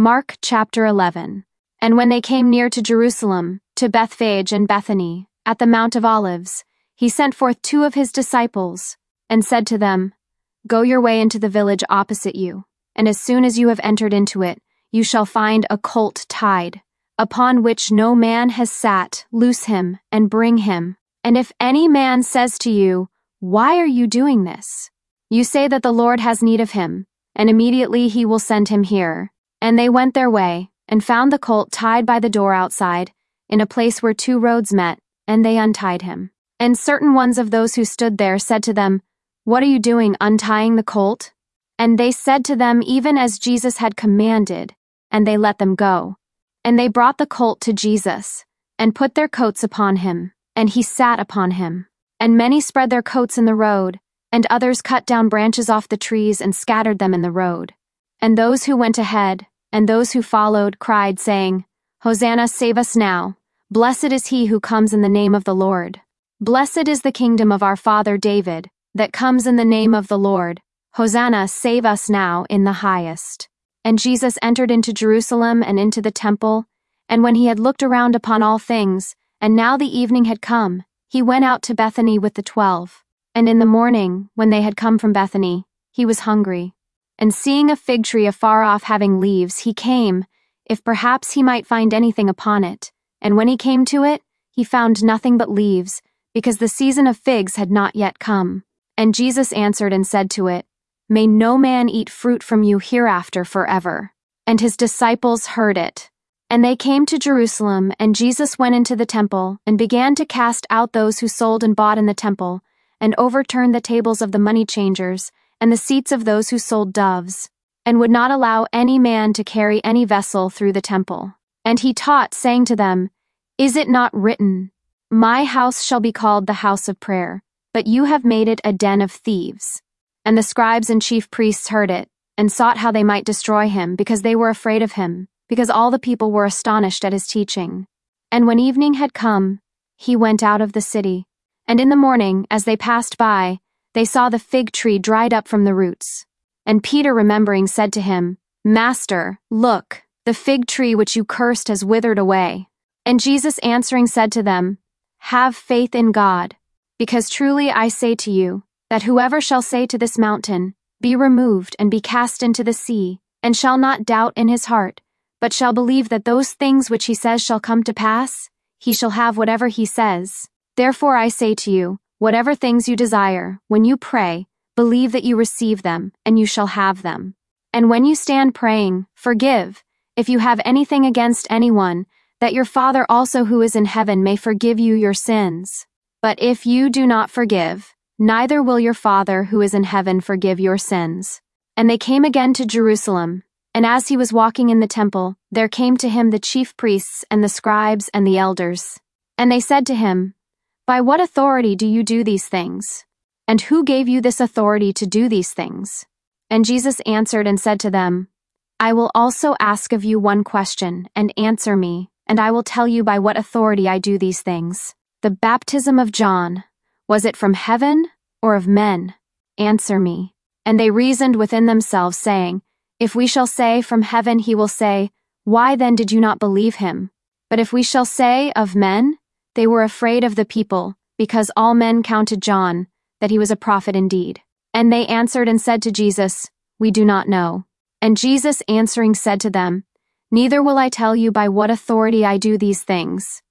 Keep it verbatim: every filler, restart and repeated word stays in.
Mark chapter eleven. And when they came near to Jerusalem, to Bethphage and Bethany, at the Mount of Olives, he sent forth two of his disciples, and said to them, Go your way into the village opposite you, and as soon as you have entered into it, you shall find a colt tied, upon which no man has sat. Loose him, and bring him. And if any man says to you, Why are you doing this? You say that the Lord has need of him, and immediately he will send him here. And they went their way, and found the colt tied by the door outside, in a place where two roads met, and they untied him. And certain ones of those who stood there said to them, What are you doing, untying the colt? And they said to them even as Jesus had commanded, and they let them go. And they brought the colt to Jesus, and put their coats upon him, and he sat upon him. And many spread their coats in the road, and others cut down branches off the trees and scattered them in the road. And those who went ahead, and those who followed, cried, saying, Hosanna, save us now. Blessed is he who comes in the name of the Lord. Blessed is the kingdom of our father David, that comes in the name of the Lord. Hosanna, save us now in the highest. And Jesus entered into Jerusalem and into the temple, and when he had looked around upon all things, and now the evening had come, he went out to Bethany with the twelve. And in the morning, when they had come from Bethany, he was hungry. And seeing a fig tree afar off having leaves, he came, if perhaps he might find anything upon it. And when he came to it, he found nothing but leaves, because the season of figs had not yet come. And Jesus answered and said to it, May no man eat fruit from you hereafter forever. And his disciples heard it. And they came to Jerusalem, and Jesus went into the temple, and began to cast out those who sold and bought in the temple, and overturned the tables of the money changers, and the seats of those who sold doves, and would not allow any man to carry any vessel through the temple. And he taught, saying to them, Is it not written, My house shall be called the house of prayer, but you have made it a den of thieves? And the scribes and chief priests heard it, and sought how they might destroy him, because they were afraid of him, because all the people were astonished at his teaching. And when evening had come, he went out of the city. And in the morning, as they passed by, they saw the fig tree dried up from the roots. And Peter, remembering, said to him, Master, look, the fig tree which you cursed has withered away. And Jesus answering said to them, Have faith in God, because truly I say to you, that whoever shall say to this mountain, Be removed and be cast into the sea, and shall not doubt in his heart, but shall believe that those things which he says shall come to pass, he shall have whatever he says. Therefore I say to you, whatever things you desire, when you pray, believe that you receive them, and you shall have them. And when you stand praying, forgive, if you have anything against anyone, that your Father also who is in heaven may forgive you your sins. But if you do not forgive, neither will your Father who is in heaven forgive your sins. And they came again to Jerusalem, and as he was walking in the temple, there came to him the chief priests and the scribes and the elders. And they said to him, By what authority do you do these things? And who gave you this authority to do these things? And Jesus answered and said to them, I will also ask of you one question, and answer me, and I will tell you by what authority I do these things. The baptism of John, was it from heaven or of men? Answer me. And they reasoned within themselves, saying, If we shall say from heaven, he will say, Why then did you not believe him? But if we shall say of men, they were afraid of the people, because all men counted John, that he was a prophet indeed. And they answered and said to Jesus, We do not know. And Jesus answering said to them, Neither will I tell you by what authority I do these things.